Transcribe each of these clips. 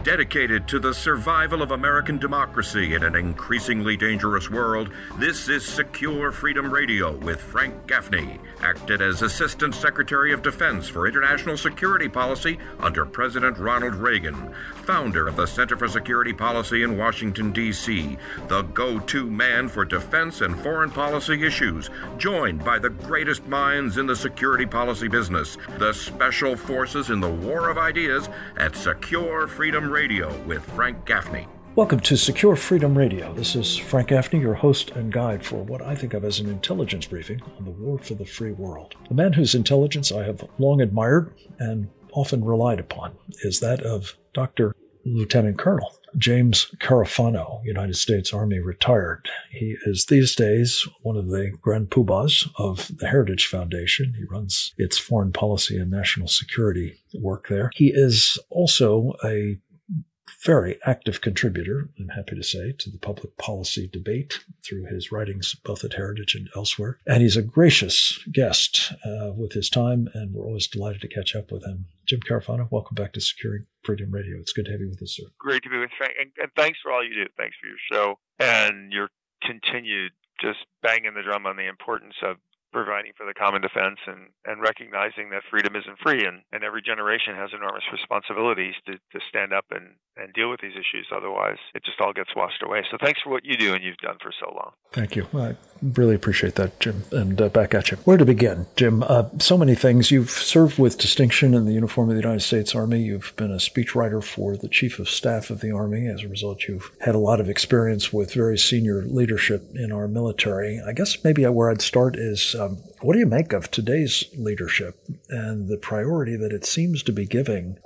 Dedicated to the survival of American democracy in an increasingly dangerous world, this is Secure Freedom Radio with Frank Gaffney, acted as Assistant Secretary of Defense for International Security Policy under President Ronald Reagan, founder of the Center for Security Policy in Washington, D.C., the go-to man for defense and foreign policy issues, joined by the greatest minds in the security policy business, the special forces in the war of ideas at Secure Freedom Radio with Frank Gaffney. Welcome to Secure Freedom Radio. This is Frank Gaffney, your host and guide for what I think of as an intelligence briefing on the war for the free world. The man whose intelligence I have long admired and often relied upon is that of Dr. Lieutenant Colonel James Carafano, United States Army retired. He is these days one of the grand poobahs of the Heritage Foundation. He runs its foreign policy and national security work there. He is also a very active contributor, I'm happy to say, to the public policy debate through his writings both at Heritage and elsewhere. And he's a gracious guest with his time, and we're always delighted to catch up with him. Jim Carafano, welcome back to Secure Freedom Radio. It's good to have you with us, sir. Great to be with Frank, and thanks for all you do. Thanks for your show and your continued just banging the drum on the importance of providing for the common defense and recognizing that freedom isn't free, and every generation has enormous responsibilities to stand up and deal with these issues. Otherwise, it just all gets washed away. So thanks for what you do and you've done for so long. Thank you. I really appreciate that, Jim. And back at you. Where to begin, Jim? So many things. You've served with distinction in the uniform of the United States Army. You've been a speechwriter for the Chief of Staff of the Army. As a result, you've had a lot of experience with very senior leadership in our military. I guess maybe where I'd start is, what do you make of today's leadership and the priority that it seems to be giving,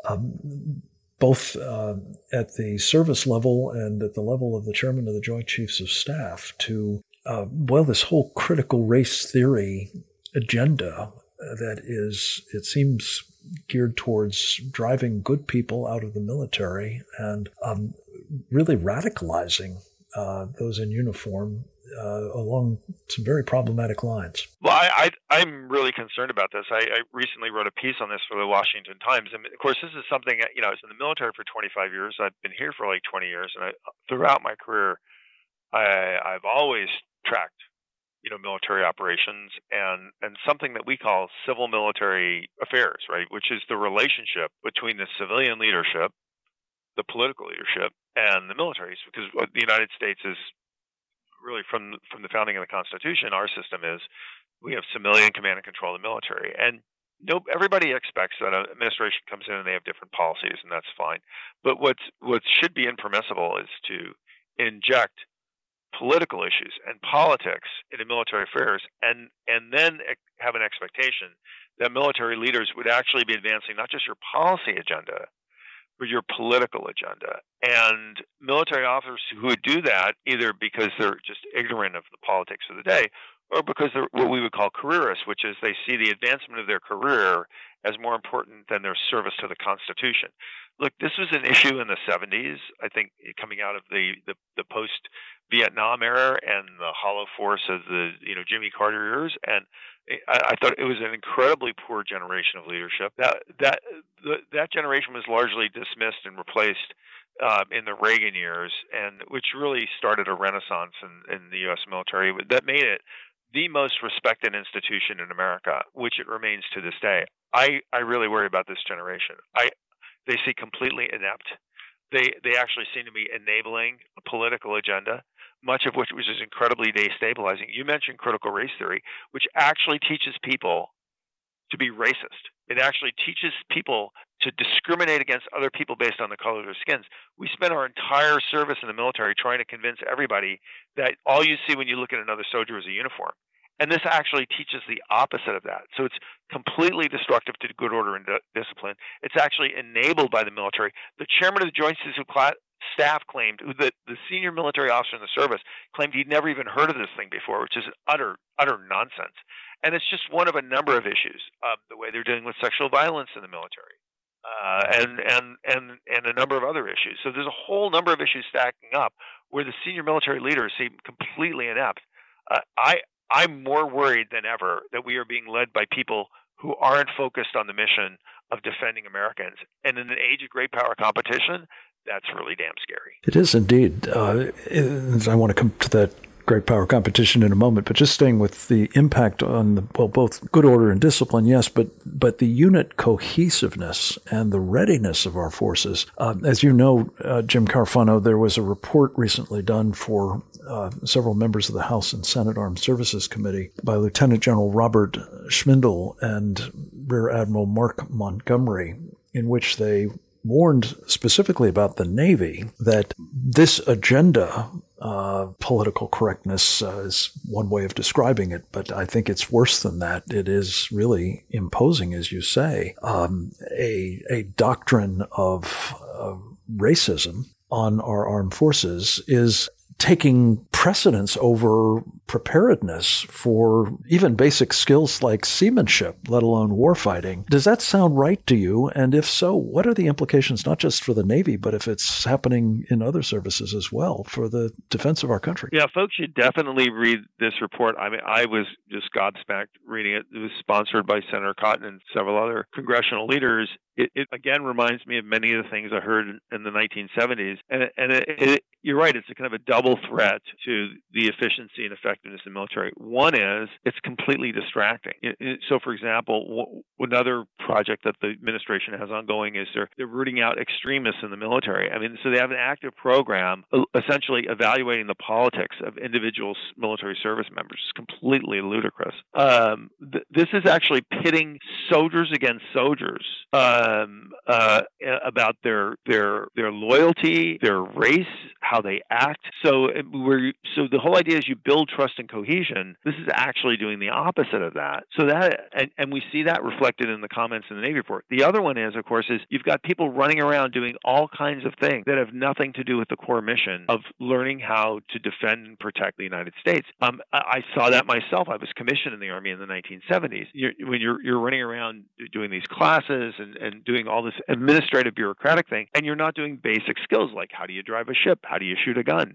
both at the service level and at the level of the chairman of the Joint Chiefs of Staff, to, this whole critical race theory agenda that is, it seems, geared towards driving good people out of the military and really radicalizing those in uniform along some very problematic lines. Well, I'm really concerned about this. I recently wrote a piece on this for the Washington Times. And of course, this is something, I was in the military for 25 years. I've been here for like 20 years. And throughout my career, I've always tracked, military operations and something that we call civil military affairs, right? Which is the relationship between the civilian leadership, the political leadership, and the militaries. Because what the United States is really from the founding of the Constitution, our system is we have civilian command and control of the military. And everybody expects that an administration comes in and they have different policies, and that's fine. But what should be impermissible is to inject political issues and politics into military affairs and then have an expectation that military leaders would actually be advancing not just your policy agenda, for your political agenda. And military officers who would do that, either because they're just ignorant of the politics of the day, or because they're what we would call careerists, which is they see the advancement of their career as more important than their service to the Constitution. Look, this was an issue in the 70s, I think, coming out of the post-Vietnam era and the hollow force of the Jimmy Carter years, and I thought it was an incredibly poor generation of leadership. That generation was largely dismissed and replaced in the Reagan years, and which really started a renaissance in the U.S. military that made it the most respected institution in America, which it remains to this day. I really worry about this generation. They seem completely inept. They actually seem to be enabling a political agenda, much of which was incredibly destabilizing. You mentioned critical race theory, which actually teaches people to be racist. It actually teaches people to discriminate against other people based on the color of their skins. We spent our entire service in the military trying to convince everybody that all you see when you look at another soldier is a uniform. And this actually teaches the opposite of that. So it's completely destructive to good order and discipline. It's actually enabled by the military. The chairman of the Joint Chiefs of Staff claimed, the senior military officer in the service claimed he'd never even heard of this thing before, which is utter nonsense. And it's just one of a number of issues, the way they're dealing with sexual violence in the military, and a number of other issues. So there's a whole number of issues stacking up where the senior military leaders seem completely inept. I'm more worried than ever that we are being led by people who aren't focused on the mission of defending Americans. And in an age of great power competition, that's really damn scary. It is indeed. I want to come to that great power competition in a moment, but just staying with the impact on both good order and discipline, yes, but the unit cohesiveness and the readiness of our forces. As you know, Jim Carfano, there was a report recently done for several members of the House and Senate Armed Services Committee by Lieutenant General Robert Schmindel and Rear Admiral Mark Montgomery, in which they warned specifically about the Navy that this agenda, political correctness is one way of describing it, but I think it's worse than that. It is really imposing, as you say, a doctrine of racism on our armed forces is taking precedence over preparedness for even basic skills like seamanship, let alone warfighting. Does that sound right to you? And if so, what are the implications, not just for the Navy, but if it's happening in other services as well, for the defense of our country? Yeah, folks should definitely read this report. I mean, I was just gobsmacked reading it. It was sponsored by Senator Cotton and several other congressional leaders. It again reminds me of many of the things I heard in the 1970s. And you're right, it's a kind of a double threat to the efficiency and effectiveness of the military. One is it's completely distracting. So, for example, another project that the administration has ongoing is they're rooting out extremists in the military. I mean, so they have an active program essentially evaluating the politics of individual military service members. It's completely ludicrous. This is actually pitting soldiers against soldiers. About their loyalty, their race, how they act. So the whole idea is you build trust and cohesion. This is actually doing the opposite of that. So and we see that reflected in the comments in the Navy report. The other one is, of course, you've got people running around doing all kinds of things that have nothing to do with the core mission of learning how to defend and protect the United States. I saw that myself. I was commissioned in the Army in the 1970s. When you're running around doing these classes and doing all this administrative bureaucratic thing, and you're not doing basic skills like how do you drive a ship, how do you shoot a gun.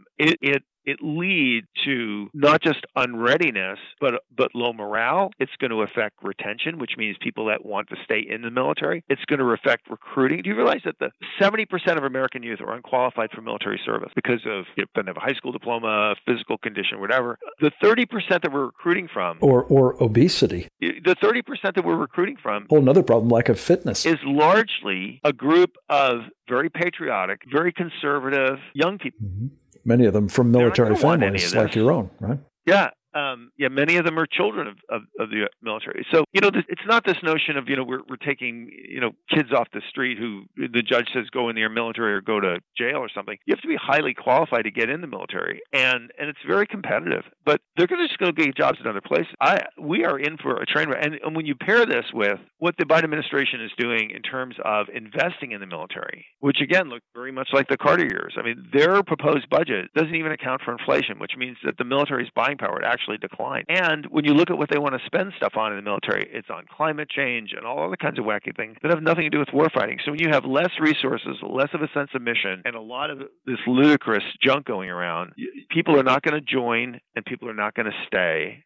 It leads to not just unreadiness, but low morale. It's going to affect retention, which means people that want to stay in the military. It's going to affect recruiting. Do you realize that the 70% of American youth are unqualified for military service because of they have a high school diploma, physical condition, whatever? The 30% that we're recruiting from, or obesity. The 30% that we're recruiting from, whole another problem, lack of fitness, is largely a group of very patriotic, very conservative young people. Mm-hmm. Many of them from military families like your own, right? Yeah. Many of them are children of the military. So, it's not this notion of, we're taking, kids off the street who the judge says go in the military or go to jail or something. You have to be highly qualified to get in the military. And it's very competitive. But they're going to just go get jobs in other places. We are in for a train wreck. And when you pair this with what the Biden administration is doing in terms of investing in the military, which again looked very much like the Carter years. I mean, their proposed budget doesn't even account for inflation, which means that the military's buying power actually decline. And when you look at what they want to spend stuff on in the military, it's on climate change and all other kinds of wacky things that have nothing to do with warfighting. So when you have less resources, less of a sense of mission, and a lot of this ludicrous junk going around, people are not going to join and people are not going to stay.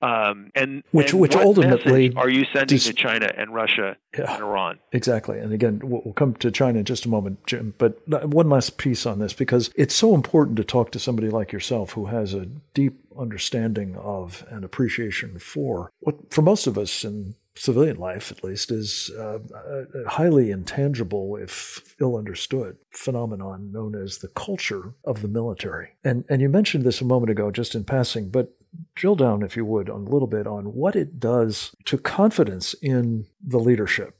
Which ultimately are you sending to China and Russia and Iran? Exactly. And again, we'll come to China in just a moment, Jim. But one last piece on this, because it's so important to talk to somebody like yourself who has a deep understanding of and appreciation for what, for most of us in civilian life at least, is a highly intangible, if ill understood, phenomenon known as the culture of the military. And you mentioned this a moment ago just in passing, but drill down, if you would, a little bit on what it does to confidence in the leadership,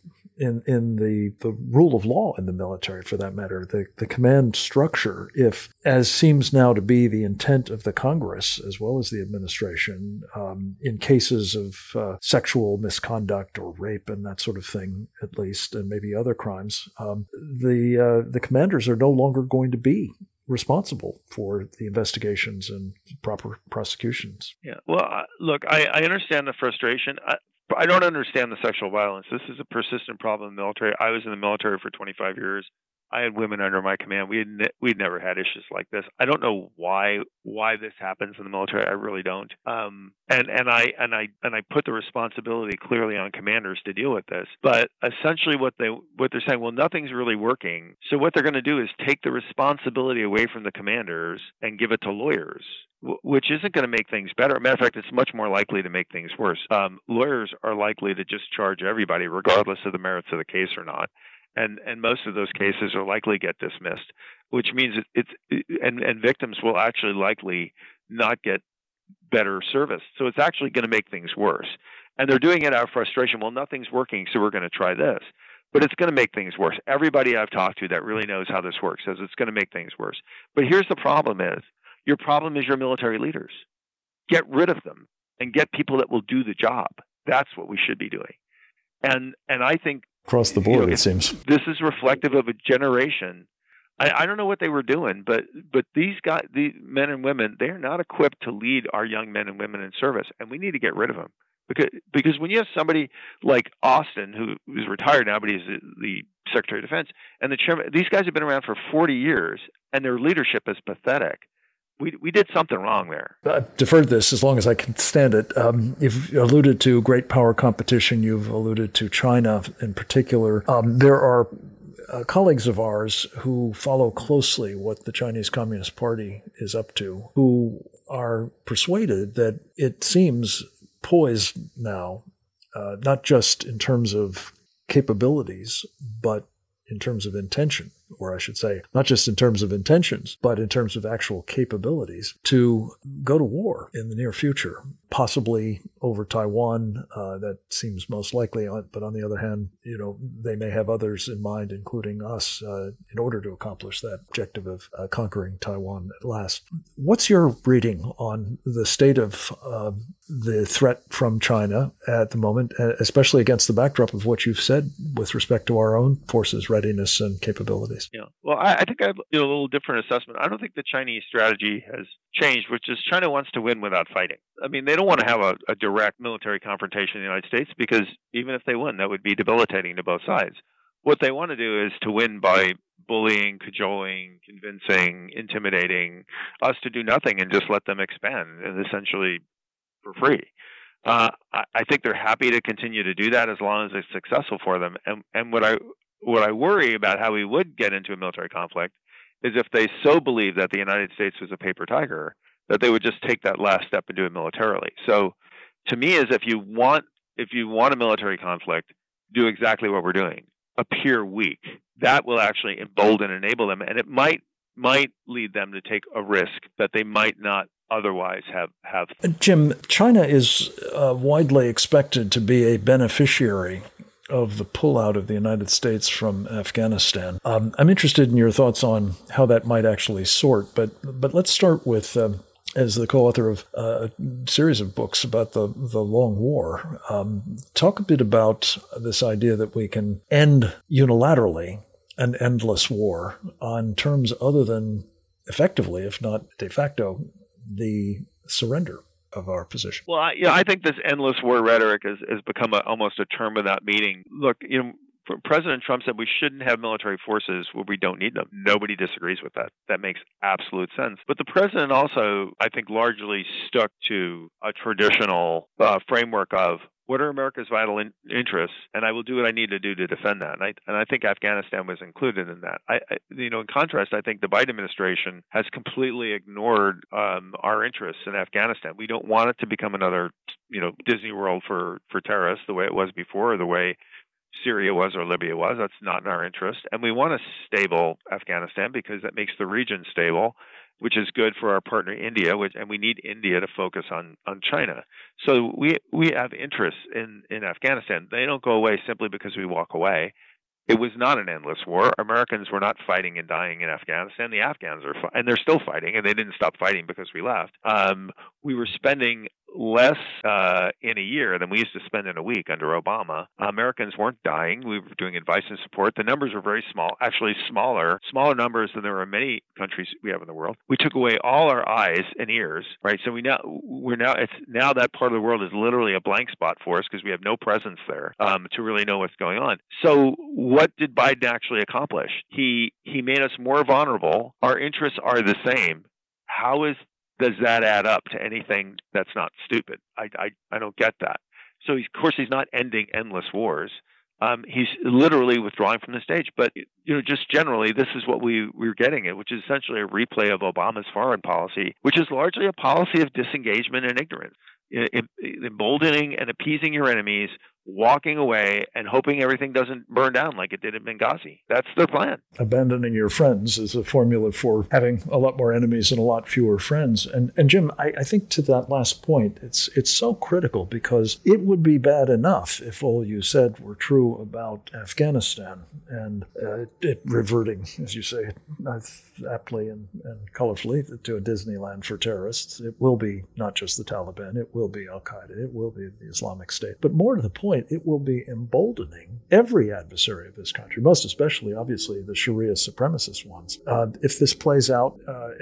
in the rule of law in the military, for that matter, the command structure, if, as seems now to be the intent of the Congress as well as the administration, in cases of sexual misconduct or rape and that sort of thing, at least, and maybe other crimes, the commanders are no longer going to be responsible for the investigations and proper prosecutions. Yeah. Well, look, I understand the frustration. I don't understand the sexual violence. This is a persistent problem in the military. I was in the military for 25 years. I had women under my command. We'd never had issues like this. I don't know why this happens in the military. I really don't. And I put the responsibility clearly on commanders to deal with this. But essentially, what they're saying, well, nothing's really working. So what they're going to do is take the responsibility away from the commanders and give it to lawyers, which isn't going to make things better. Matter of fact, it's much more likely to make things worse. Lawyers are likely to just charge everybody, regardless of the merits of the case or not. And most of those cases are likely get dismissed, which means and victims will actually likely not get better service. So it's actually going to make things worse. And they're doing it out of frustration. Well, nothing's working, so we're going to try this. But it's going to make things worse. Everybody I've talked to that really knows how this works says it's going to make things worse. But here's the problem is, your problem is your military leaders. Get rid of them and get people that will do the job. That's what we should be doing. And I think across the board, it seems this is reflective of a generation. I don't know what they were doing, but these men and women, they are not equipped to lead our young men and women in service, and we need to get rid of them. Because when you have somebody like Austin, who is retired now, but he's the Secretary of Defense, and the chairman, these guys have been around for 40 years, and their leadership is pathetic. We did something wrong there. I've deferred this as long as I can stand it. You've alluded to great power competition. You've alluded to China in particular. There are colleagues of ours who follow closely what the Chinese Communist Party is up to, who are persuaded that it seems poised now, not just in terms of capabilities, but in terms of intention, or I should say, not just in terms of intentions, but in terms of actual capabilities to go to war in the near future, possibly over Taiwan. That seems most likely. But on the other hand, they may have others in mind, including us, in order to accomplish that objective of conquering Taiwan at last. What's your reading on the state of the threat from China at the moment, especially against the backdrop of what you've said with respect to our own forces' readiness and capabilities? Yeah. Well, I think I have a little different assessment. I don't think the Chinese strategy has changed, which is China wants to win without fighting. I mean, they don't want to have a direct military confrontation in the United States, because even if they win, that would be debilitating to both sides. What they want to do is to win by bullying, cajoling, convincing, intimidating us to do nothing and just let them expand, and essentially for free. I think they're happy to continue to do that as long as it's successful for them. And what I worry about how we would get into a military conflict is if they so believe that the United States was a paper tiger, that they would just take that last step and do it militarily. So to me, is if you want a military conflict, do exactly what we're doing. Appear weak. That will actually embolden and enable them, and it might lead them to take a risk that they might not otherwise have. Jim, China is widely expected to be a beneficiary of the pullout of the United States from Afghanistan. I'm interested in your thoughts on how that might actually sort, but let's start with, as the co-author of a series of books about the long war, talk a bit about this idea that we can end unilaterally an endless war on terms other than effectively, if not de facto, the surrender of our position. Well, I think this endless war rhetoric has become almost a term without meaning. Look, President Trump said we shouldn't have military forces where we don't need them. Nobody disagrees with that. That makes absolute sense. But the president also, I think, largely stuck to a traditional framework of what are America's vital interests, and I will do what I need to do to defend that. And I think Afghanistan was included in that. In contrast, I think the Biden administration has completely ignored our interests in Afghanistan. We don't want it to become another, Disney World for terrorists, the way it was before, or the way Syria was or Libya was. That's not in our interest. And we want a stable Afghanistan because that makes the region stable, which is good for our partner India, and we need India to focus on China. So we have interests in Afghanistan. They don't go away simply because we walk away. It was not an endless war. Americans were not fighting and dying in Afghanistan. The Afghans and they're still fighting, and they didn't stop fighting because we left. We were spending less in a year than we used to spend in a week under Obama. Americans weren't dying. We were doing advice and support. The numbers were very small, actually smaller numbers than there are in many countries we have in the world. We took away all our eyes and ears, right? So it's now that part of the world is literally a blank spot for us because we have no presence there to really know what's going on. So what did Biden actually accomplish? He made us more vulnerable. Our interests are the same. Does that add up to anything that's not stupid? I don't get that. So of course he's not ending endless wars. He's literally withdrawing from the stage. But just generally, this is what we're getting at, which is essentially a replay of Obama's foreign policy, which is largely a policy of disengagement and ignorance, emboldening and appeasing your enemies, walking away and hoping everything doesn't burn down like it did in Benghazi. That's their plan. Abandoning your friends is a formula for having a lot more enemies and a lot fewer friends. And Jim, I think to that last point, it's so critical because it would be bad enough if all you said were true about Afghanistan and it reverting, as you say, aptly and colorfully to a Disneyland for terrorists. It will be not just the Taliban, it will be Al-Qaeda, it will be the Islamic State. But more to the point, it will be emboldening every adversary of this country, most especially, obviously, the Sharia supremacist ones. If this plays out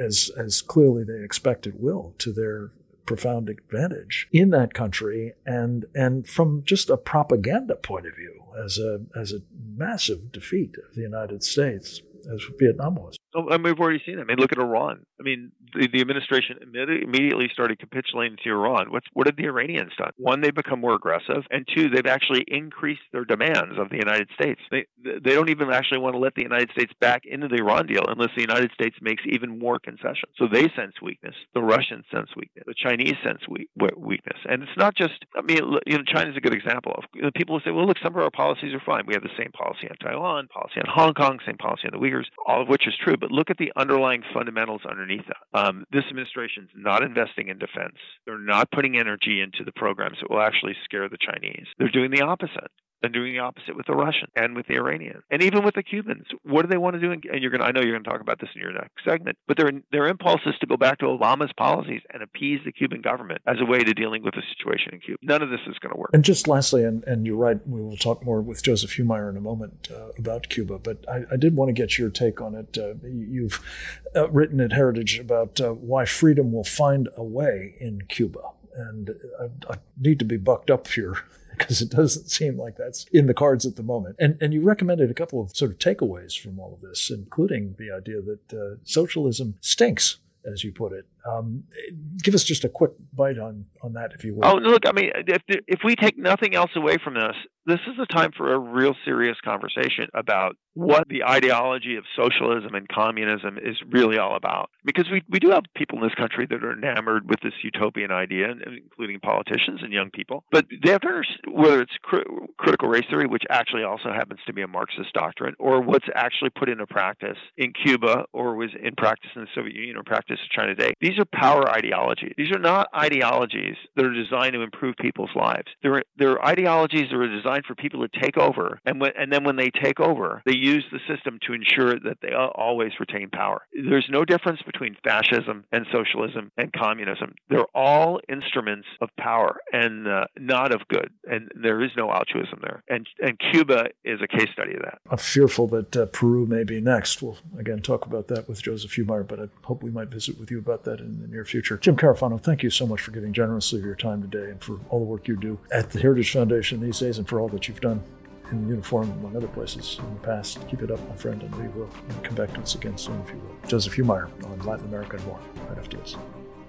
as clearly they expect it will, to their profound advantage in that country, and from just a propaganda point of view, as a massive defeat of the United States, as Vietnam was. We've already seen it. Look at Iran. The administration immediately started capitulating to Iran. What have the Iranians done? One, they've become more aggressive, and two, they've actually increased their demands of the United States. They don't even actually want to let the United States back into the Iran deal unless the United States makes even more concessions. So they sense weakness. The Russians sense weakness. The Chinese sense weakness. And it's not just, China's a good example of, people will say, well, look, some of our policies are fine. We have the same policy on Taiwan, policy on Hong Kong, same policy on the Uyghurs, all of which is true. But look at the underlying fundamentals underneath that. This administration's not investing in defense. They're not putting energy into the programs that will actually scare the Chinese. They're doing the opposite. They're doing the opposite with the Russians and with the Iranians and even with the Cubans. What do they want to do? And I know you're going to talk about this in your next segment, but their impulse is to go back to Obama's policies and appease the Cuban government as a way to dealing with the situation in Cuba. None of this is going to work. And just lastly, and you're right, we will talk more with Joseph Humire in a moment about Cuba, but I did want to get your take on it. You've written at Heritage about why freedom will find a way in Cuba. And I need to be bucked up here, because it doesn't seem like that's in the cards at the moment. And you recommended a couple of sort of takeaways from all of this, including the idea that socialism stinks, as you put it. Give us just a quick bite on that, if you will. Oh, look, if we take nothing else away from this is a time for a real serious conversation about what the ideology of socialism and communism is really all about. Because we do have people in this country that are enamored with this utopian idea, including politicians and young people. But they have to understand whether it's critical race theory, which actually also happens to be a Marxist doctrine, or what's actually put into practice in Cuba, or was in practice in the Soviet Union, or practice in China today. These are power ideologies. These are not ideologies that are designed to improve people's lives. They're ideologies that are designed for people to take over, and then when they take over, they use the system to ensure that they always retain power. There's no difference between fascism and socialism and communism. They're all instruments of power and not of good, and there is no altruism there. And Cuba is a case study of that. I'm fearful that Peru may be next. We'll again talk about that with Joseph Humire, but I hope we might visit with you about that in the near future. Jim Carafano, thank you so much for giving generously of your time today and for all the work you do at the Heritage Foundation these days and for all that you've done in uniform, among other places in the past. Keep it up, my friend, and we will come back to us again soon, if you will. Joseph Humire on Latin America and more, right after this.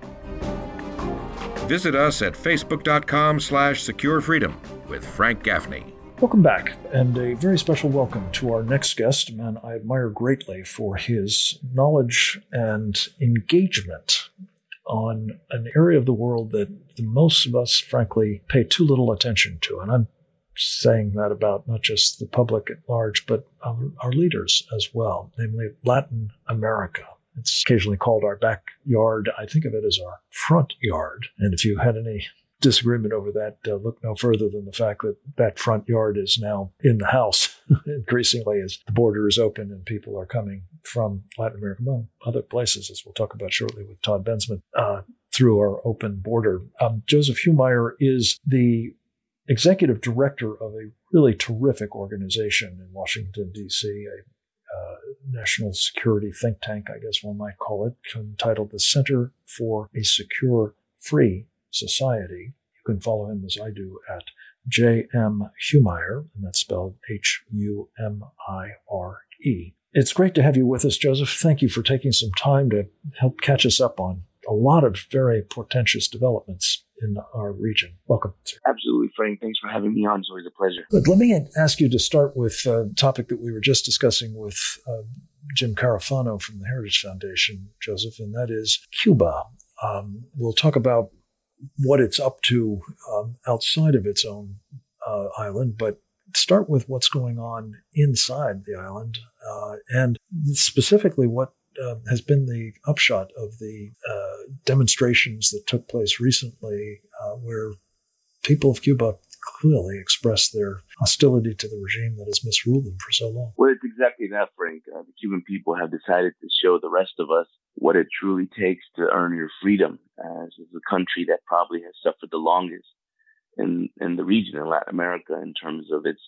Visit us at facebook.com/Secure Freedom with Frank Gaffney. Welcome back, and a very special welcome to our next guest, a man I admire greatly for his knowledge and engagement on an area of the world that the most of us, frankly, pay too little attention to. And I'm saying that about not just the public at large, but our leaders as well, namely Latin America. It's occasionally called our backyard. I think of it as our front yard. And if you had any disagreement over that, look no further than the fact that that front yard is now in the house increasingly as the border is open and people are coming from Latin America, among other places, as we'll talk about shortly with Todd Bensman, through our open border. Joseph Humire is the executive director of a really terrific organization in Washington, D.C., a national security think tank, I guess one might call it, entitled the Center for a Secure, Free Society. You can follow him, as I do, at J.M. Humire, and that's spelled Humire. It's great to have you with us, Joseph. Thank you for taking some time to help catch us up on a lot of very portentous developments in our region. Welcome, sir. Absolutely, Frank. Thanks for having me on. It's always a pleasure. Good. Let me ask you to start with a topic that we were just discussing with Jim Carafano from the Heritage Foundation, Joseph, and that is Cuba. We'll talk about what it's up to outside of its own island, but start with what's going on inside the island, and specifically what has been the upshot of the demonstrations that took place recently, where people of Cuba clearly expressed their hostility to the regime that has misruled them for so long. Well, it's exactly that, Frank. The Cuban people have decided to show the rest of us what it truly takes to earn your freedom, as is the country that probably has suffered the longest in the region in Latin America in terms of its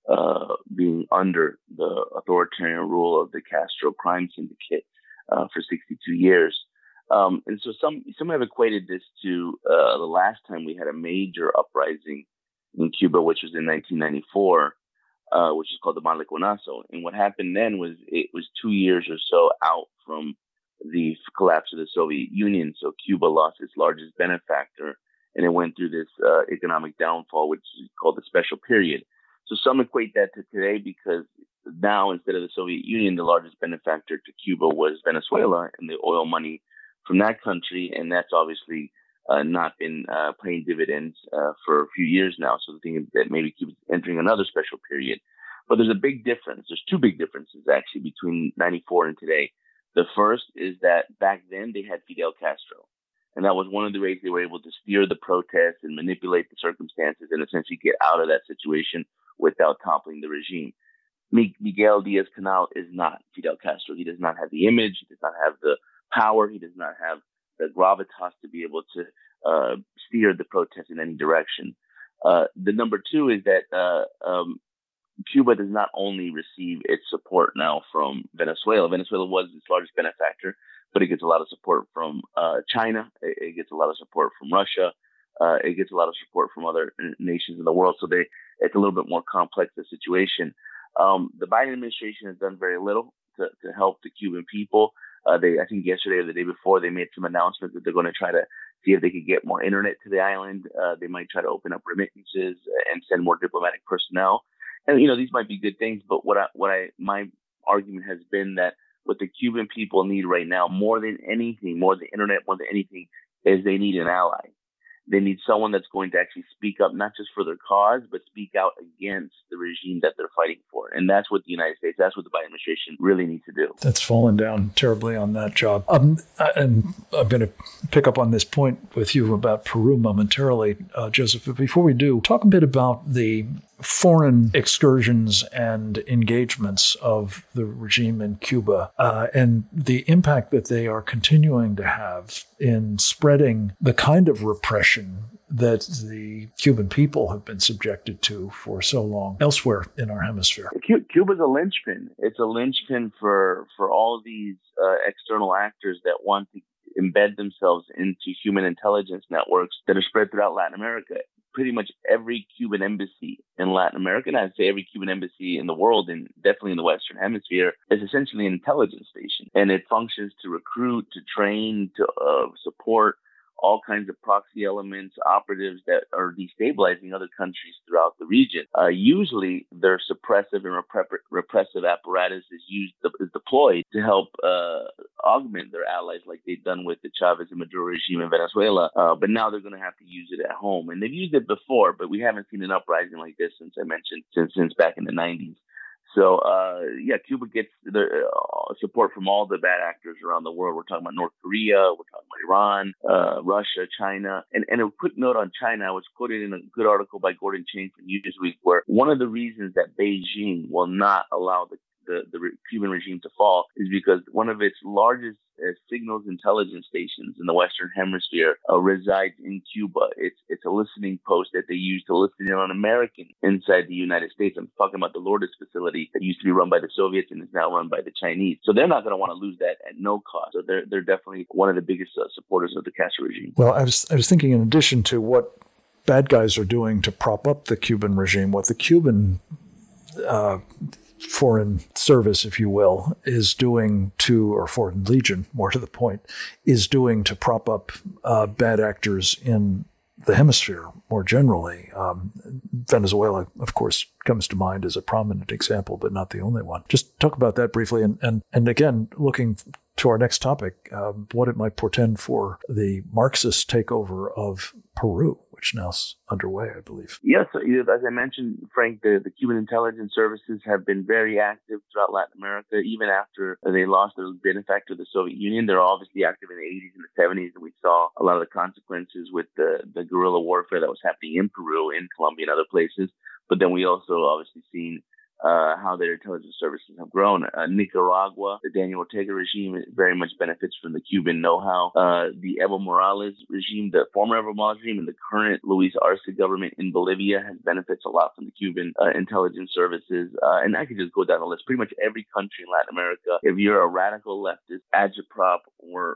being under the authoritarian rule of the Castro crime syndicate for 62 years. And so some have equated this to the last time we had a major uprising in Cuba, which was in 1994, which is called the Maleconazo. And what happened then was it was 2 years or so out from the collapse of the Soviet Union. So Cuba lost its largest benefactor, and it went through this economic downfall, which is called the Special Period. So some equate that to today because now, instead of the Soviet Union, the largest benefactor to Cuba was Venezuela and the oil money from that country. And that's obviously not been paying dividends for a few years now. So the thing is that maybe Cuba's entering another special period. But there's a big difference. There's two big differences, actually, between 94 and today. The first is that back then they had Fidel Castro. And that was one of the ways they were able to steer the protests and manipulate the circumstances and essentially get out of that situation without toppling the regime. Miguel Diaz-Canel is not Fidel Castro. He does not have the image. He does not have the power. He does not have the gravitas to be able to steer the protests in any direction. The number two is that Cuba does not only receive its support now from Venezuela. Venezuela was its largest benefactor, but it gets a lot of support from China. It gets a lot of support from Russia. It gets a lot of support from other nations in the world. So it's a little bit more complex, the situation. The Biden administration has done very little to help the Cuban people. I think yesterday or the day before, they made some announcements that they're going to try to see if they could get more internet to the island. They might try to open up remittances and send more diplomatic personnel. And, these might be good things, but my argument has been that what the Cuban people need right now, more than anything, more than internet, more than anything, is they need an ally. They need someone that's going to actually speak up, not just for their cause, but speak out against the regime that they're fighting for. And that's what the United States, that's what the Biden administration really needs to do. That's fallen down terribly on that job. And I'm going to pick up on this point with you about Peru momentarily, Joseph. But before we do, talk a bit about the foreign excursions and engagements of the regime in Cuba and the impact that they are continuing to have in spreading the kind of repression that the Cuban people have been subjected to for so long elsewhere in our hemisphere. Cuba's a linchpin. It's a linchpin for all these external actors that want to embed themselves into human intelligence networks that are spread throughout Latin America. Pretty much every Cuban embassy in Latin America, and I'd say every Cuban embassy in the world, and definitely in the Western Hemisphere, is essentially an intelligence station. And it functions to recruit, to train, to support all kinds of proxy elements, operatives that are destabilizing other countries throughout the region. Usually, their suppressive and repressive apparatus is deployed to help augment their allies, like they've done with the Chavez and Maduro regime in Venezuela. But now they're going to have to use it at home, and they've used it before, but we haven't seen an uprising like this since I mentioned since back in the 90s. So, Cuba gets the support from all the bad actors around the world. We're talking about North Korea, we're talking about Iran, Russia, China. And a quick note on China, I was quoted in a good article by Gordon Chang from Newsweek, where one of the reasons that Beijing will not allow the Cuban regime to fall is because one of its largest signals intelligence stations in the Western Hemisphere resides in Cuba. It's a listening post that they use to listen in on Americans inside the United States. I'm talking about the Lourdes facility that used to be run by the Soviets and is now run by the Chinese. So they're not going to want to lose that at no cost. So they're definitely one of the biggest supporters of the Castro regime. Well, I was thinking, in addition to what bad guys are doing to prop up the Cuban regime, what the Cuban Foreign Service, if you will, is doing to, or Foreign Legion, more to the point, is doing to prop up bad actors in the hemisphere more generally. Venezuela, of course, comes to mind as a prominent example, but not the only one. Just talk about that briefly. And again, looking to our next topic, what it might portend for the Marxist takeover of Peru, which now is underway, I believe. Yes, as I mentioned, Frank, the Cuban intelligence services have been very active throughout Latin America, even after they lost their benefactor, the Soviet Union. They're obviously active in the 80s and the 70s, and we saw a lot of the consequences with the guerrilla warfare that was happening in Peru, in Colombia, and other places. But then we also obviously seen how their intelligence services have grown. Nicaragua, the Daniel Ortega regime, very much benefits from the Cuban know-how. The Evo Morales regime, the former Evo Morales regime, and the current Luis Arce government in Bolivia benefits a lot from the Cuban intelligence services. And I could just go down the list. Pretty much every country in Latin America, if you're a radical leftist, agitprop, or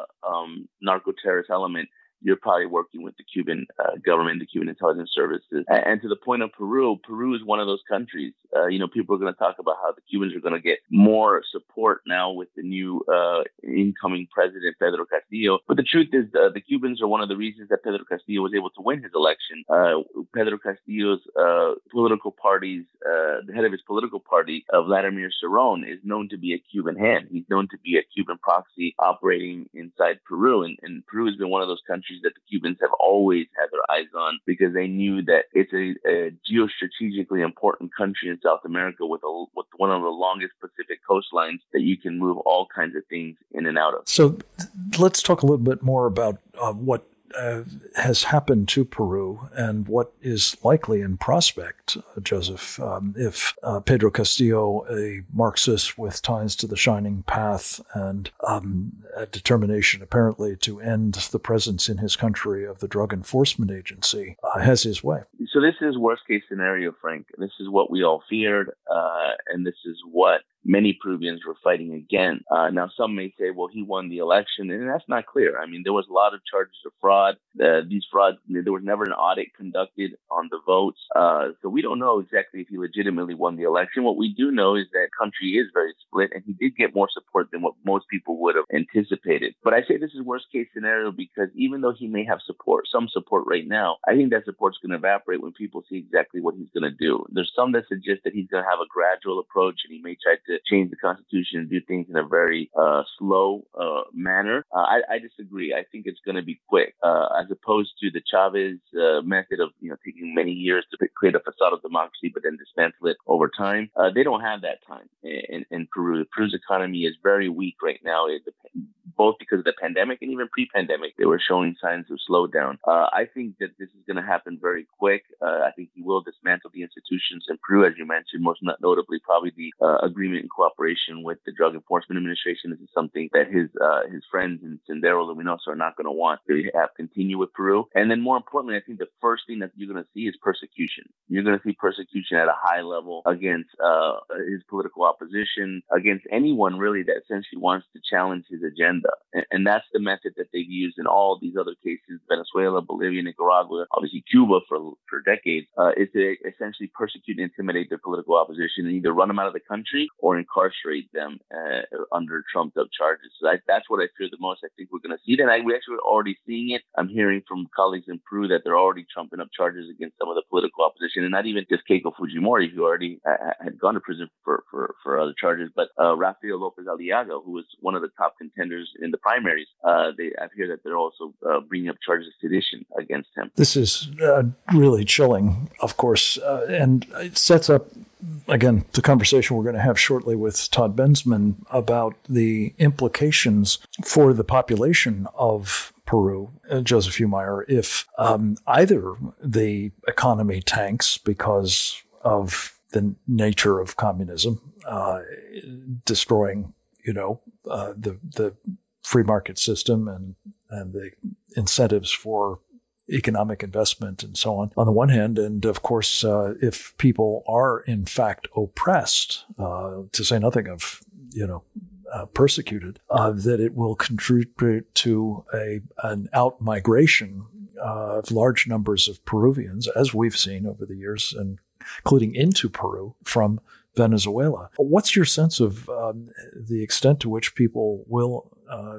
narco-terrorist element, you're probably working with the Cuban government, the Cuban intelligence services. And to the point of Peru, Peru is one of those countries. People are going to talk about how the Cubans are going to get more support now with the new incoming president, Pedro Castillo. But the truth is, the Cubans are one of the reasons that Pedro Castillo was able to win his election. Pedro Castillo's political parties, the head of his political party, Vladimir Cerrón, is known to be a Cuban hand. He's known to be a Cuban proxy operating inside Peru. And Peru has been one of those countries that the Cubans have always had their eyes on, because they knew that it's a geostrategically important country in South America with one of the longest Pacific coastlines that you can move all kinds of things in and out of. So let's talk a little bit more about what has happened to Peru and what is likely in prospect, Joseph, if Pedro Castillo, a Marxist with ties to the Shining Path and a determination apparently to end the presence in his country of the Drug Enforcement Agency, has his way. So this is worst case scenario, Frank. This is what we all feared, and this is what many Peruvians were fighting against. Now, some may say, well, he won the election, and that's not clear. I mean, there was a lot of charges of fraud. These frauds, there was never an audit conducted on the votes. So we don't know exactly if he legitimately won the election. What we do know is that the country is very split, and he did get more support than what most people would have anticipated. But I say this is worst case scenario because even though he may have some support right now, I think that support's going to evaporate when people see exactly what he's going to do. There's some that suggest that he's going to have a gradual approach, and he may try to change the Constitution and do things in a very slow manner. I disagree. I think it's going to be quick, as opposed to the Chavez method of taking many years to create a facade of democracy, but then dismantle it over time. They don't have that time in Peru. Peru's economy is very weak right now. Both because of the pandemic and even pre-pandemic, they were showing signs of slowdown. I think that this is going to happen very quick. I think he will dismantle the institutions in Peru, as you mentioned, most notably probably the agreement and cooperation with the Drug Enforcement Administration. This is something that his friends in Sendero Luminoso are not going to want to have continue with Peru. And then more importantly, I think the first thing that you're going to see is persecution. You're going to see persecution at a high level against his political opposition, against anyone really that essentially wants to challenge his agenda. And that's the method that they've used in all these other cases, Venezuela, Bolivia, Nicaragua, obviously Cuba for decades, is to essentially persecute and intimidate their political opposition and either run them out of the country or incarcerate them under trumped-up charges. So that's what I fear the most. I think we're going to see that. We're actually already seeing it. I'm hearing from colleagues in Peru that they're already trumping up charges against some of the political opposition, and not even just Keiko Fujimori, who already had gone to prison for other charges, but Rafael Lopez Aliaga, who was one of the top contenders in the primaries. I hear that they're also bringing up charges of sedition against him. This is really chilling, of course, and it sets up, again, the conversation we're going to have shortly with Todd Bensman about the implications for the population of Peru, Joseph Humire, if either the economy tanks because of the nature of communism, destroying, the free market system and the incentives for economic investment and so on the one hand. And of course, if people are in fact oppressed, to say nothing of, persecuted, that it will contribute to an out-migration of large numbers of Peruvians, as we've seen over the years, and including into Peru from Venezuela. What's your sense of the extent to which people will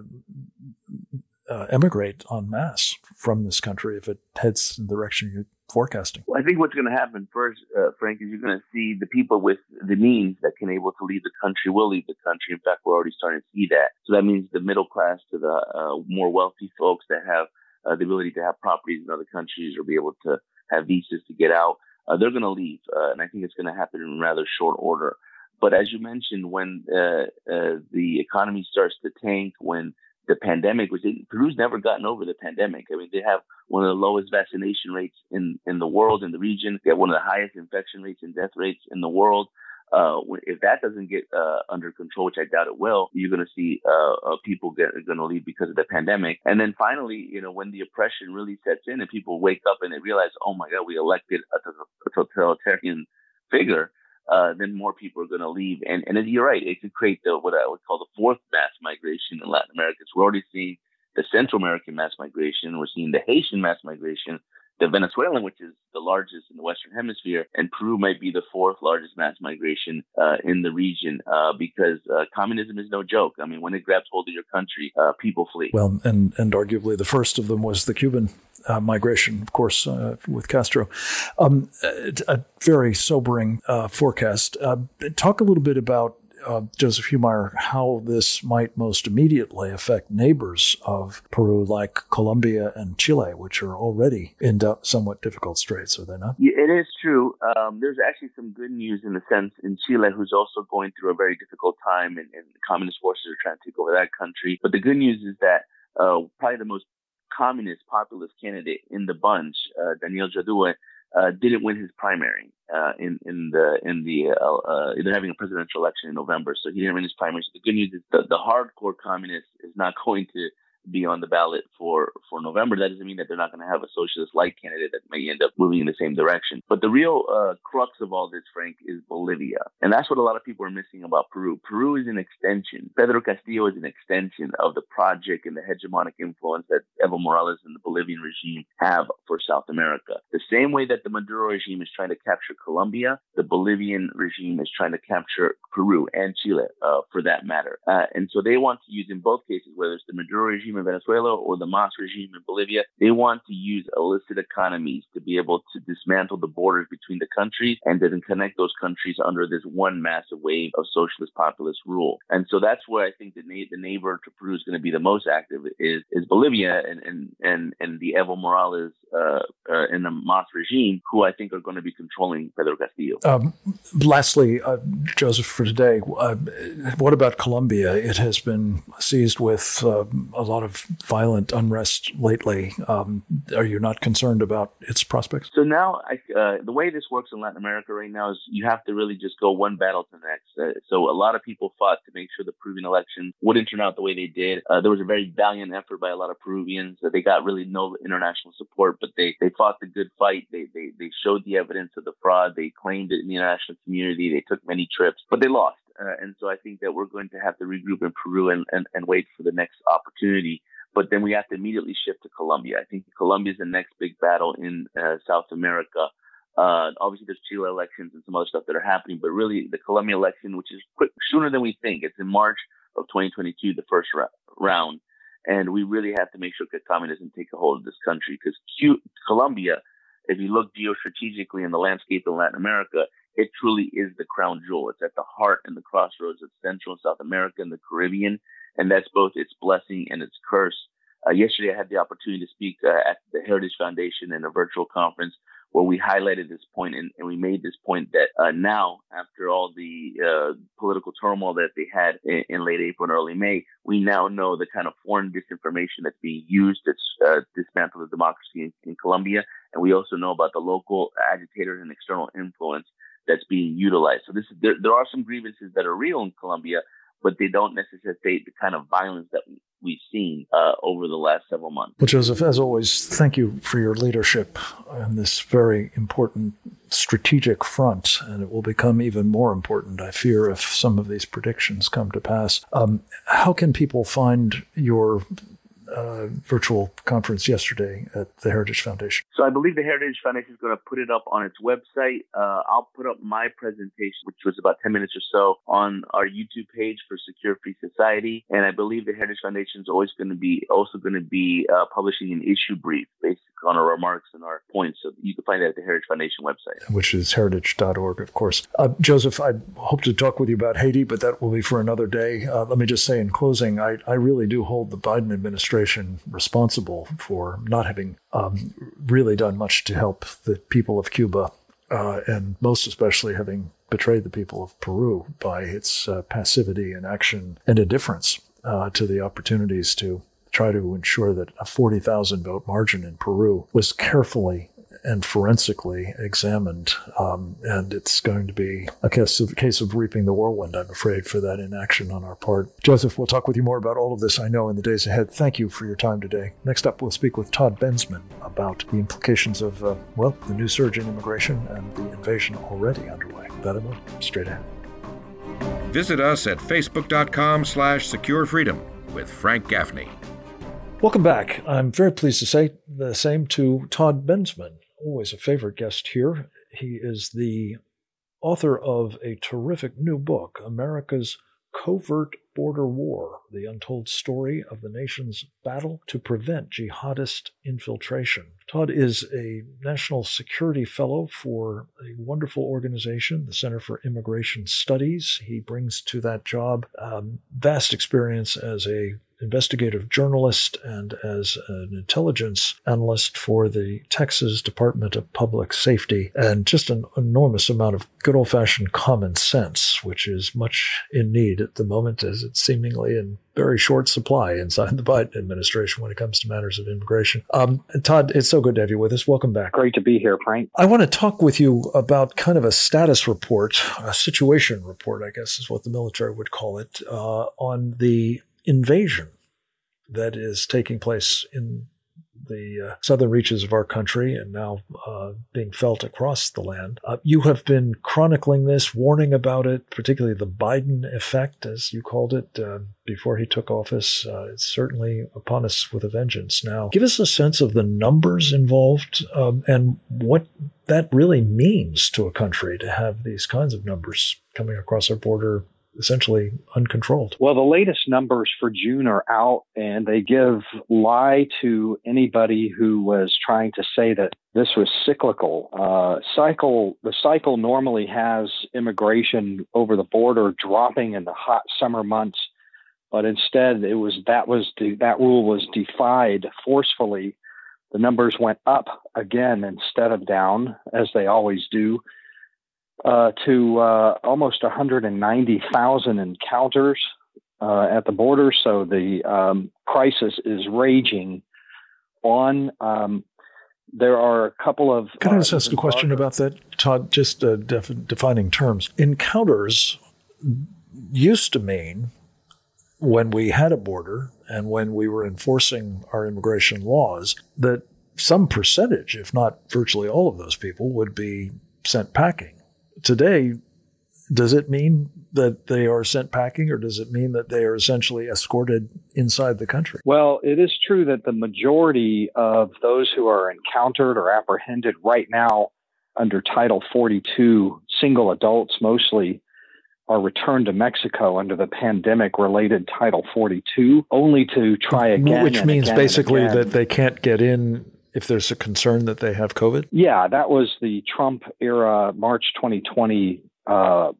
emigrate en masse from this country if it heads in the direction you're forecasting? Well, I think what's going to happen first, Frank, is you're going to see the people with the means that can able to leave the country will leave the country. In fact, we're already starting to see that. So that means the middle class to the more wealthy folks that have the ability to have properties in other countries or be able to have visas to get out, they're going to leave. And I think it's going to happen in rather short order. But as you mentioned, when the economy starts to tank, when the pandemic Peru's never gotten over the pandemic. I mean, they have one of the lowest vaccination rates in the world, in the region. They have one of the highest infection rates and death rates in the world. If that doesn't get under control, which I doubt it will, you're going to see people going to leave because of the pandemic. And then finally, when the oppression really sets in and people wake up and they realize, oh my God, we elected a totalitarian figure, then more people are going to leave. And you're right, it could create what I would call the fourth mass migration in Latin America. So we're already seeing the Central American mass migration. We're seeing the Haitian mass migration, the Venezuelan, which is the largest in the Western Hemisphere, and Peru might be the fourth largest mass migration in the region because communism is no joke. I mean, when it grabs hold of your country, people flee. Well, and arguably the first of them was the Cuban migration, of course, with Castro. A very sobering forecast. Talk a little bit about, Joseph Humire, how this might most immediately affect neighbors of Peru like Colombia and Chile, which are already in somewhat difficult straits, are they not? Yeah, it is true. There's actually some good news in the sense in Chile, who's also going through a very difficult time, and communist forces are trying to take over that country. But the good news is that probably the most communist populist candidate in the bunch, Daniel Jadue, didn't win his primary they're having a presidential election in November, so he didn't win his primary. So the good news is that the hardcore communist is not going to be on the ballot for November. That doesn't mean that they're not going to have a socialist-like candidate that may end up moving in the same direction. But the real crux of all this, Frank, is Bolivia. And that's what a lot of people are missing about Peru. Peru is an extension. Pedro Castillo is an extension of the project and the hegemonic influence that Evo Morales and the Bolivian regime have for South America. The same way that the Maduro regime is trying to capture Colombia, the Bolivian regime is trying to capture Peru and Chile, for that matter. And so they want to use, in both cases, whether it's the Maduro regime in Venezuela or the Mas regime in Bolivia, they want to use illicit economies to be able to dismantle the borders between the countries and then connect those countries under this one massive wave of socialist populist rule. And so that's where I think the neighbor to Peru is going to be the most active is Bolivia and the Evo Morales and the Mas regime, who I think are going to be controlling Pedro Castillo. Lastly, Joseph, for today, what about Colombia? It has been seized with a lot of violent unrest lately. Are you not concerned about its prospects? So now, the way this works in Latin America right now is you have to really just go one battle to the next. So a lot of people fought to make sure the Peruvian election wouldn't turn out the way they did. There was a very valiant effort by a lot of Peruvians. They got really no international support, but they fought the good fight. They showed the evidence of the fraud. They claimed it in the international community. They took many trips, but they lost. And so I think that we're going to have to regroup in Peru and wait for the next opportunity. But then we have to immediately shift to Colombia. I think Colombia is the next big battle in South America. Obviously, there's Chile elections and some other stuff that are happening, but really the Colombia election, which is sooner than we think. It's in March of 2022, the first round. And we really have to make sure that communism doesn't take a hold of this country, because Colombia, if you look geostrategically in the landscape of Latin America, it truly is the crown jewel. It's at the heart and the crossroads of Central and South America and the Caribbean, and that's both its blessing and its curse. Yesterday, I had the opportunity to speak at the Heritage Foundation in a virtual conference where we highlighted this point, and we made this point that now, after all the political turmoil that they had in late April and early May, we now know the kind of foreign disinformation that's being used to dismantle the democracy in Colombia. And we also know about the local agitators and external influence that's being utilized. So there are some grievances that are real in Colombia, but they don't necessitate the kind of violence that we've seen over the last several months. Well, Joseph, as always, thank you for your leadership on this very important strategic front, and it will become even more important, I fear, if some of these predictions come to pass. How can people find your virtual conference yesterday at the Heritage Foundation? So I believe the Heritage Foundation is going to put it up on its website. I'll put up my presentation, which was about 10 minutes or so, on our YouTube page for Secure Free Society. And I believe the Heritage Foundation is also going to be publishing an issue brief based on our remarks and our points. So you can find that at the Heritage Foundation website, which is heritage.org, of course. Joseph, I hope to talk with you about Haiti, but that will be for another day. Let me just say in closing, I really do hold the Biden administration responsible for not having really done much to help the people of Cuba, and most especially having betrayed the people of Peru by its passivity and action and indifference to the opportunities to try to ensure that a 40,000 vote margin in Peru was carefully and forensically examined. And it's going to be a case of reaping the whirlwind, I'm afraid, for that inaction on our part. Joseph, we'll talk with you more about all of this, I know, in the days ahead. Thank you for your time today. Next up, we'll speak with Todd Bensman about the implications of, the new surge in immigration and the invasion already underway. That and more straight ahead. Visit us at facebook.com/securefreedom with Frank Gaffney. Welcome back. I'm very pleased to say the same to Todd Bensman, always a favorite guest here. He is the author of a terrific new book, America's Covert Border War, the untold story of the nation's battle to prevent jihadist infiltration. Todd is a National Security Fellow for a wonderful organization, the Center for Immigration Studies. He brings to that job vast experience as a investigative journalist and as an intelligence analyst for the Texas Department of Public Safety, and just an enormous amount of good old-fashioned common sense, which is much in need at the moment, as it's seemingly in very short supply inside the Biden administration when it comes to matters of immigration. Todd, it's so good to have you with us. Welcome back. Great to be here, Frank. I want to talk with you about kind of a status report, a situation report, I guess is what the military would call it, on the invasion that is taking place in the southern reaches of our country and now being felt across the land. You have been chronicling this, warning about it, particularly the Biden effect, as you called it, before he took office. It's certainly upon us with a vengeance now. Give us a sense of the numbers involved and what that really means to a country to have these kinds of numbers coming across our border essentially uncontrolled. Well, the latest numbers for June are out, and they give lie to anybody who was trying to say that this was cyclical. The cycle normally has immigration over the border dropping in the hot summer months, but instead that rule was defied forcefully. The numbers went up again instead of down, as they always do. To almost 190,000 encounters at the border. So the crisis is raging on. There are a couple of... Can I just ask a question about that, Todd? Just defining terms. Encounters used to mean, when we had a border and when we were enforcing our immigration laws, that some percentage, if not virtually all of those people, would be sent packing. Today, does it mean that they are sent packing, or does it mean that they are essentially escorted inside the country? Well, it is true that the majority of those who are encountered or apprehended right now under Title 42, single adults mostly, are returned to Mexico under the pandemic-related Title 42, only to try again. Which means again basically that they can't get in if there's a concern that they have COVID? Yeah, that was the Trump era, March 2020. It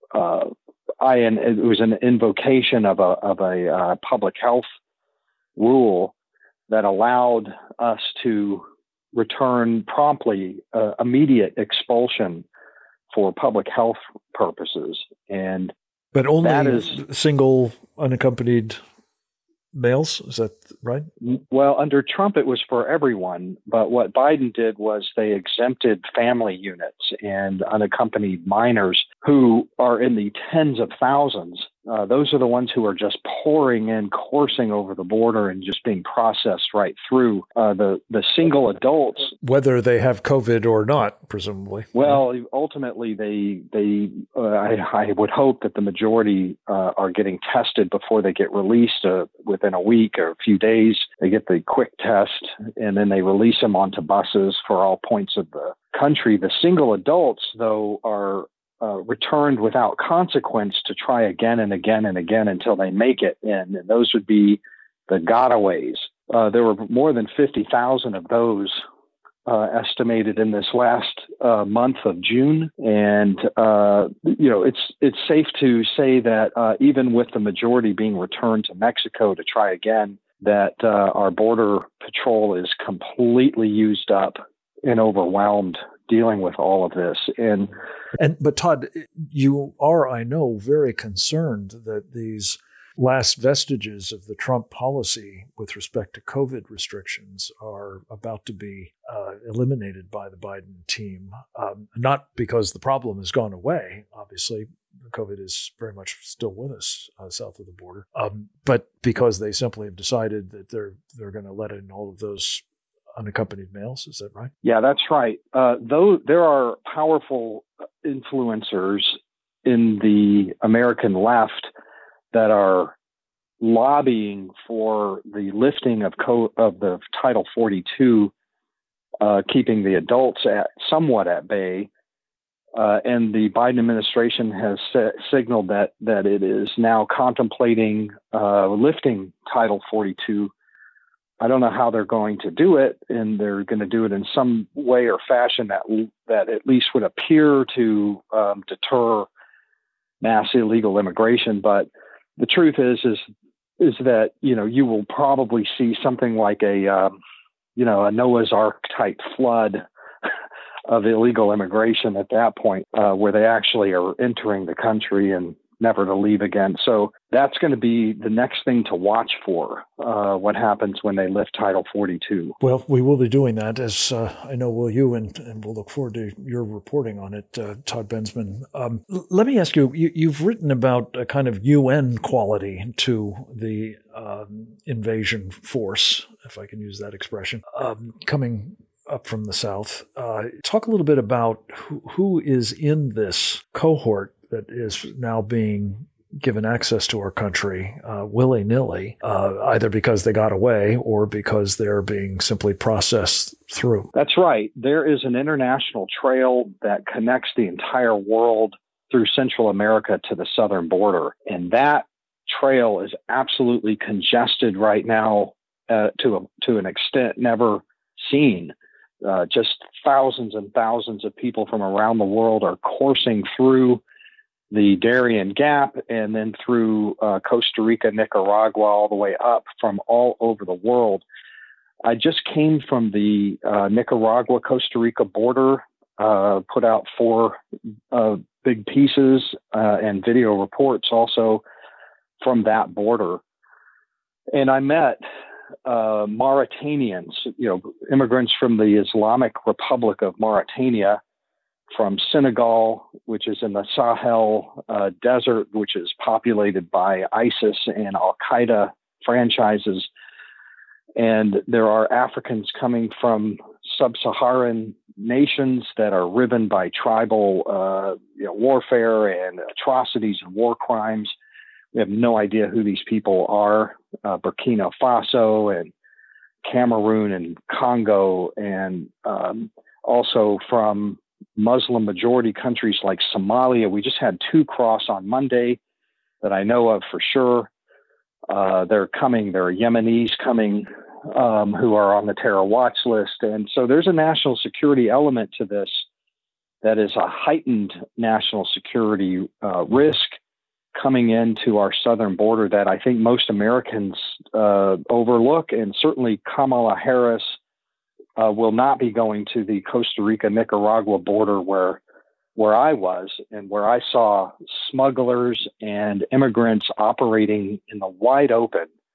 was an invocation of a public health rule that allowed us to return promptly, immediate expulsion for public health purposes. But only single unaccompanied males. Is that right? Well, under Trump, it was for everyone. But what Biden did was they exempted family units and unaccompanied minors who are in the tens of thousands. Those are the ones who are just pouring in, coursing over the border and just being processed right through. The single adults, whether they have COVID or not, presumably. Well, ultimately, I would hope that the majority are getting tested before they get released. Within a week or a few days, they get the quick test, and then they release them onto buses for all points of the country. The single adults, though, are returned without consequence to try again and again and again until they make it in. And those would be the gotaways. There were more than 50,000 of those estimated in this last month of June. And, it's safe to say that even with the majority being returned to Mexico to try again, that our border patrol is completely used up and overwhelmed dealing with all of this. But Todd, you are, I know, very concerned that these last vestiges of the Trump policy with respect to COVID restrictions are about to be eliminated by the Biden team. Not because the problem has gone away, obviously. COVID is very much still with us south of the border, but because they simply have decided that they're going to let in all of those unaccompanied males. Is that right? Yeah, that's right. Though there are powerful influencers in the American left that are lobbying for the lifting of the Title 42, keeping the adults somewhat at bay. And the Biden administration has signaled that it is now contemplating lifting Title 42. I don't know how they're going to do it, and they're going to do it in some way or fashion that at least would appear to deter mass illegal immigration. But the truth is that you will probably see something like a Noah's Ark type flood of illegal immigration at that point, where they actually are entering the country and never to leave again. So that's going to be the next thing to watch for, what happens when they lift Title 42. Well, we will be doing that, as I know will you, and we'll look forward to your reporting on it, Todd Bensman. Let me ask you, you've written about a kind of UN quality to the invasion force, if I can use that expression, coming up from the South. Talk a little bit about who is in this cohort that is now being given access to our country willy-nilly, either because they got away or because they're being simply processed through. That's right. There is an international trail that connects the entire world through Central America to the southern border. And that trail is absolutely congested right now to an extent never seen. Just thousands and thousands of people from around the world are coursing through the Darien Gap and then through Costa Rica, Nicaragua, all the way up from all over the world. I just came from the Nicaragua-Costa Rica border, put out 4 big pieces and video reports also from that border. And I met Mauritanians, immigrants from the Islamic Republic of Mauritania, from Senegal, which is in the Sahel desert, which is populated by ISIS and Al-Qaeda franchises. And there are Africans coming from sub-Saharan nations that are riven by tribal warfare and atrocities and war crimes. We have no idea who these people are. Burkina Faso and Cameroon and Congo, and also from Muslim majority countries like Somalia. We just had 2 cross on Monday that I know of for sure. They're coming. There are Yemenis coming who are on the terror watch list. And so there's a national security element to this that is a heightened national security risk coming into our southern border that I think most Americans overlook. And certainly Kamala Harris will not be going to the Costa Rica-Nicaragua border where I was and where I saw smugglers and immigrants operating in the wide open,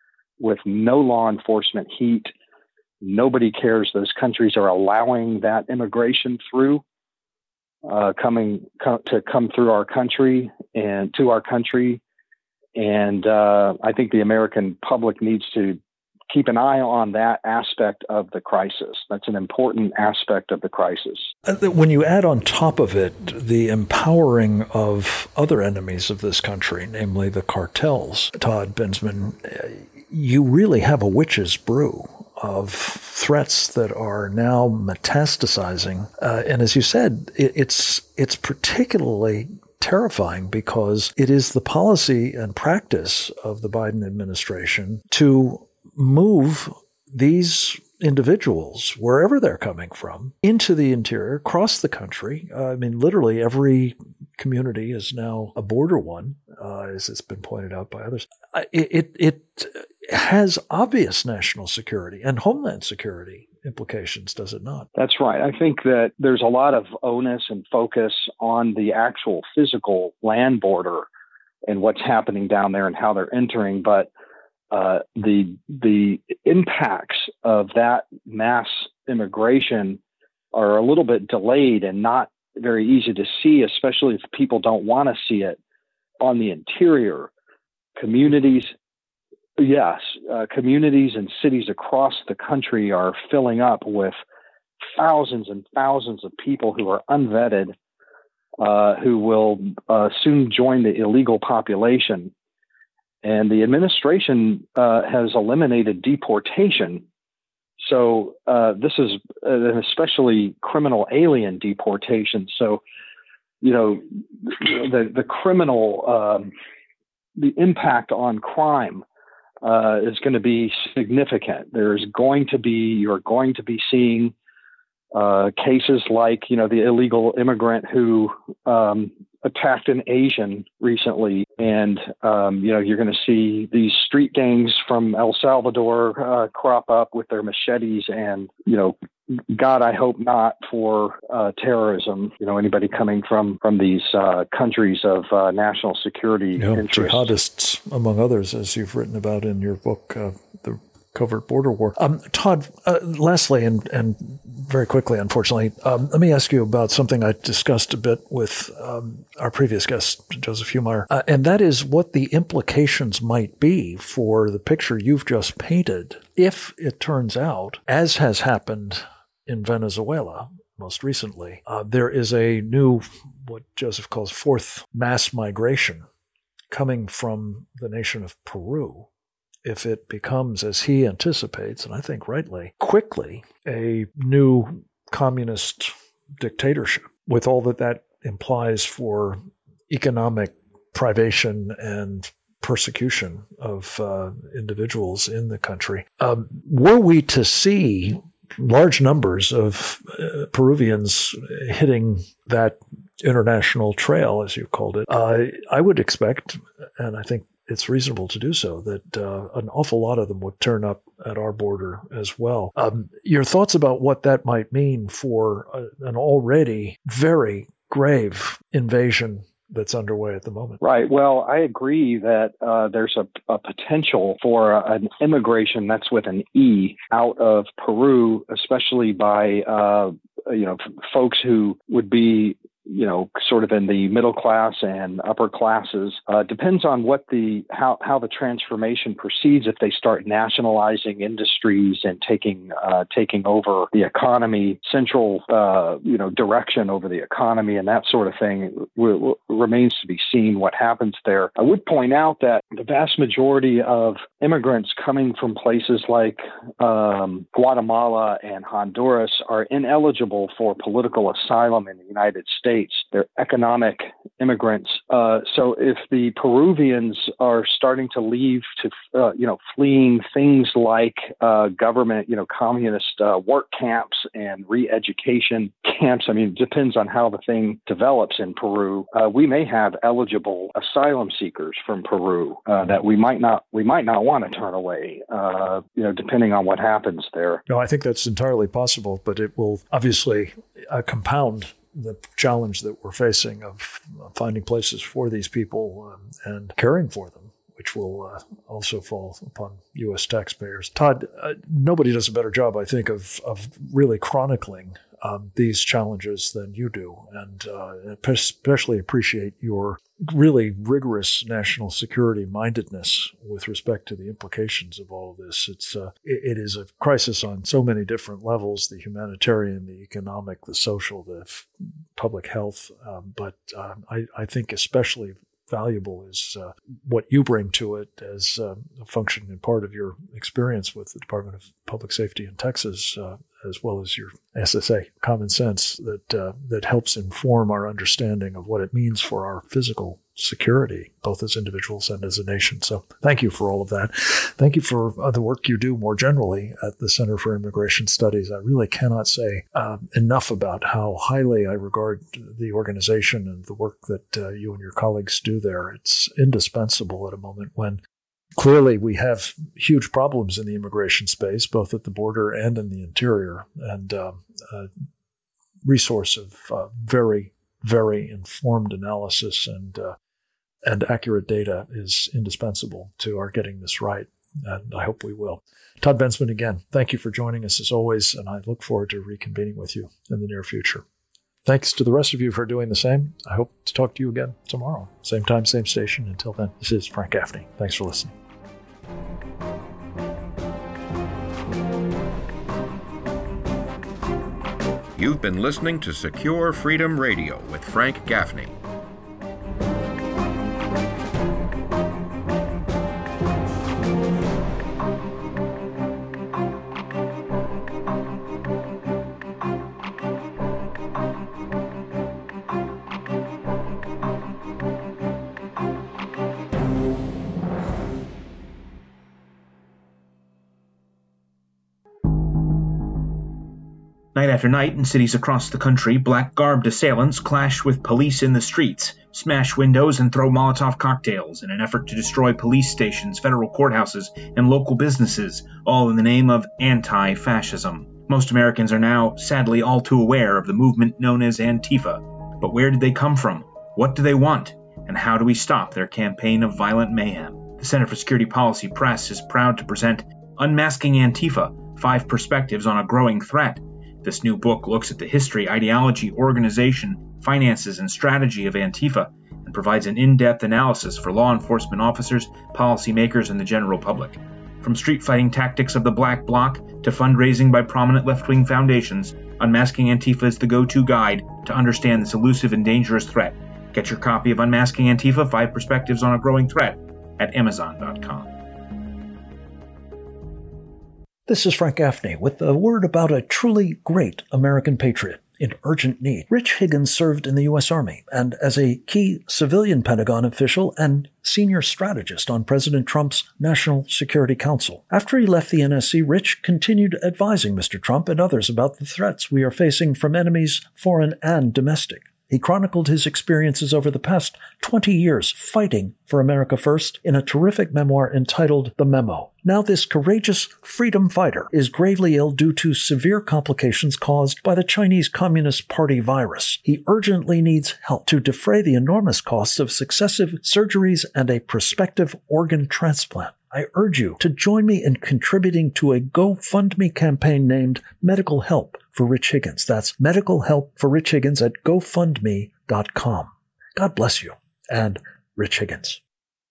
with no law enforcement heat. Nobody cares. Those countries are allowing that immigration through, come through our country and to our country. And I think the American public needs to keep an eye on that aspect of the crisis. That's an important aspect of the crisis. When you add on top of it the empowering of other enemies of this country, namely the cartels, Todd Bensman, you really have a witch's brew of threats that are now metastasizing. And as you said, it's particularly terrifying because it is the policy and practice of the Biden administration to move these individuals, wherever they're coming from, into the interior, across the country. I mean, literally every community is now a border one, as it's been pointed out by others. It has obvious national security and homeland security implications, does it not? That's right. I think that there's a lot of onus and focus on the actual physical land border and what's happening down there and how they're entering, but the impacts of that mass immigration are a little bit delayed and not very easy to see, especially if people don't want to see it on the interior. Communities and cities across the country are filling up with thousands and thousands of people who are unvetted, who will soon join the illegal population. And the administration has eliminated deportation. So this is an especially criminal alien deportation. So, the criminal, the impact on crime is going to be significant. You're going to be seeing cases like, the illegal immigrant who attacked an Asian recently. And, you're going to see these street gangs from El Salvador crop up with their machetes and, God, I hope not for terrorism, anybody coming from these countries of national security interest. Jihadists, among others, as you've written about in your book, The Covert Border War. Todd, lastly, and very quickly, unfortunately, let me ask you about something I discussed a bit with our previous guest, Joseph Humire, and that is what the implications might be for the picture you've just painted if it turns out, as has happened in Venezuela most recently, there is a new, what Joseph calls fourth mass migration coming from the nation of Peru. If it becomes, as he anticipates, and I think rightly, quickly, a new communist dictatorship, with all that implies for economic privation and persecution of individuals in the country. Were we to see large numbers of Peruvians hitting that international trail, as you called it, I would expect, and I think it's reasonable to do so, that an awful lot of them would turn up at our border as well. Your thoughts about what that might mean for an already very grave invasion that's underway at the moment? Right. Well, I agree that there's a potential for an immigration, that's with an E, out of Peru, especially by folks who would be sort of in the middle class and upper classes. Depends on what how the transformation proceeds. If they start nationalizing industries and taking over the economy, central direction over the economy and that sort of thing, remains to be seen what happens there. I would point out that the vast majority of immigrants coming from places like Guatemala and Honduras are ineligible for political asylum in the United States. They're economic immigrants. So if the Peruvians are starting to leave to, fleeing things like government, communist work camps and re-education camps, I mean, it depends on how the thing develops in Peru. We may have eligible asylum seekers from Peru that we might not want to turn away, depending on what happens there. No, I think that's entirely possible, but it will obviously compound the challenge that we're facing of finding places for these people and caring for them, which will also fall upon U.S. taxpayers. Todd, nobody does a better job, I think, of really chronicling these challenges than you do, and especially appreciate your really rigorous national security mindedness with respect to the implications of all of this. It is a crisis on so many different levels: the humanitarian, the economic, the social, the public health. But I think especially valuable is what you bring to it as a function and part of your experience with the Department of Public Safety in Texas, as well as your SSA common sense that helps inform our understanding of what it means for our physical security, both as individuals and as a nation. So thank you for all of that. Thank you for the work you do more generally at the Center for Immigration Studies. I really cannot say enough about how highly I regard the organization and the work that you and your colleagues do there. It's indispensable at a moment when clearly we have huge problems in the immigration space, both at the border and in the interior, and a resource of very, very informed analysis and accurate data is indispensable to our getting this right, and I hope we will. Todd Bensman, again, thank you for joining us as always, and I look forward to reconvening with you in the near future. Thanks to the rest of you for doing the same. I hope to talk to you again tomorrow. Same time, same station. Until then, this is Frank Gaffney. Thanks for listening. You've been listening to Secure Freedom Radio with Frank Gaffney. Night after night, in cities across the country, black-garbed assailants clash with police in the streets, smash windows, and throw Molotov cocktails in an effort to destroy police stations, federal courthouses, and local businesses, all in the name of anti-fascism. Most Americans are now, sadly, all too aware of the movement known as Antifa. But where did they come from? What do they want? And how do we stop their campaign of violent mayhem? The Center for Security Policy Press is proud to present Unmasking Antifa: 5 Perspectives on a Growing Threat. This new book looks at the history, ideology, organization, finances, and strategy of Antifa and provides an in-depth analysis for law enforcement officers, policymakers, and the general public. From street-fighting tactics of the Black Bloc to fundraising by prominent left-wing foundations, Unmasking Antifa is the go-to guide to understand this elusive and dangerous threat. Get your copy of Unmasking Antifa: 5 Perspectives on a Growing Threat at Amazon.com. This is Frank Gaffney with a word about a truly great American patriot in urgent need. Rich Higgins served in the U.S. Army and as a key civilian Pentagon official and senior strategist on President Trump's National Security Council. After he left the NSC, Rich continued advising Mr. Trump and others about the threats we are facing from enemies, foreign and domestic. He chronicled his experiences over the past 20 years fighting for America First in a terrific memoir entitled The Memo. Now this courageous freedom fighter is gravely ill due to severe complications caused by the Chinese Communist Party virus. He urgently needs help to defray the enormous costs of successive surgeries and a prospective organ transplant. I urge you to join me in contributing to a GoFundMe campaign named Medical Help for Rich Higgins. That's Medical Help for Rich Higgins at GoFundMe.com. God bless you and Rich Higgins.